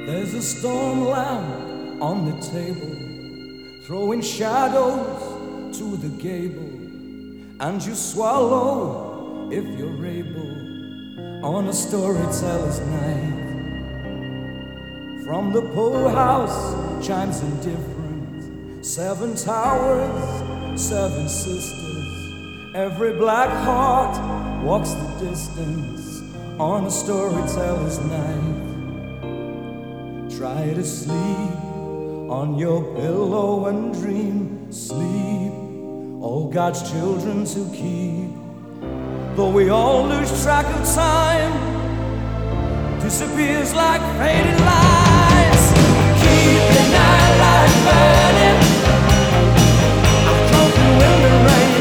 There's a storm lamp on the table, throwing shadows to the gable, and you swallow, if you're able, on a storyteller's night. From the Poe house chimes indifferent, 7 towers, 7 sisters. Every black heart walks the distance on a storyteller's night. Try to sleep on your pillow and dream. Sleep, all God's children to keep. Though we all lose track of time, disappears like faded lights. Keep the night light burning. I've come through in the rain.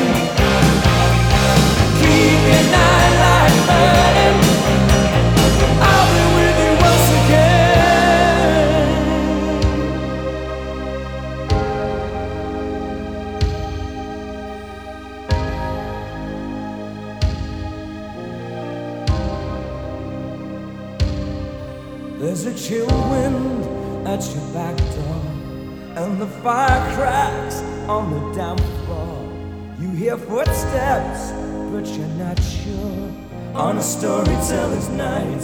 Keep your night light burning. I'll be with you once again. There's a chill wind at your back door, and the fire cracks on the damp floor. You hear footsteps, but you're not sure. On a storyteller's night,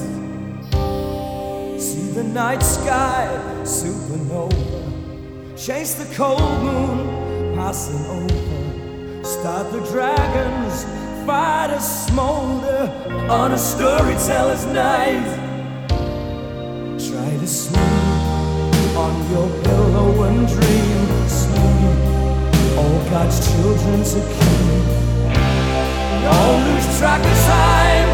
see the night sky supernova, chase the cold moon passing over, start the dragons, fighters smolder. On a storyteller's night, try to sleep on your pillow and dream. Sleep, all God's children to keep. Don't lose track of time,